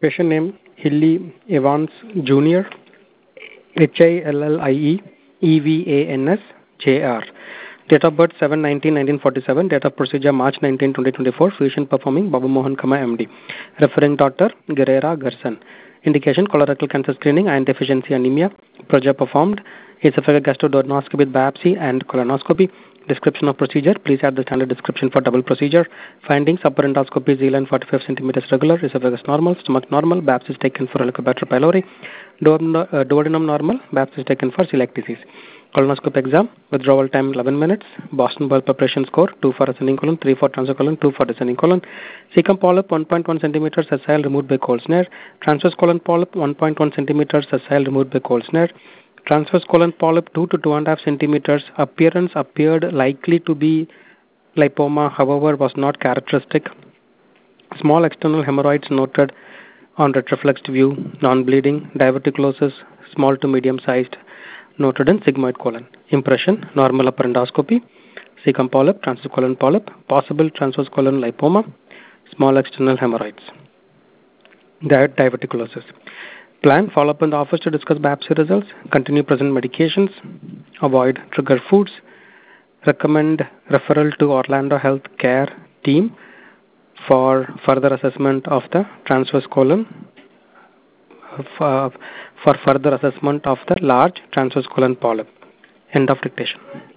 Patient name Hilly Evans Jr. HILLIE EVANS Date of birth 7/19/1947. Date of procedure March 19, 2024. Physician performing Babu Mohan Kama MD. Referring doctor Guerrera Garson. Indication colorectal cancer screening, iron deficiency anemia. Procedure performed esophageal gastroduodenoscopy with biopsy and colonoscopy. Description of procedure. Please add the standard description for double procedure. Findings: upper endoscopy Zealand 45 centimeters regular, esophagus normal, stomach normal, biopsy is taken for Helicobacter pylori, duodenum normal, biopsy is taken for celiac disease. Colonoscope exam. Withdrawal time 11 minutes. Boston boil preparation score 2 for ascending colon, 3 for transverse colon, 2 for descending colon. Cecum polyp 1.1 centimeters sessile removed by cold snare. Transverse colon polyp 1.1 centimeters sessile removed by cold snare. Transverse colon polyp 2 to 2.5 centimeters. Appearance appeared likely to be lipoma, however was not characteristic. Small external hemorrhoids noted on retroflexed view. Non-bleeding. Diverticulosis small to medium sized noted in sigmoid colon. Impression: normal upper endoscopy. Cecum polyp, transverse colon polyp, possible transverse colon lipoma, small external hemorrhoids. Diverticulosis. Plan: follow up in the office to discuss biopsy results. Continue present medications. Avoid trigger foods. Recommend referral to Orlando Health Care team for further assessment of the transverse colon, for further assessment of the large transverse colon polyp. End of dictation.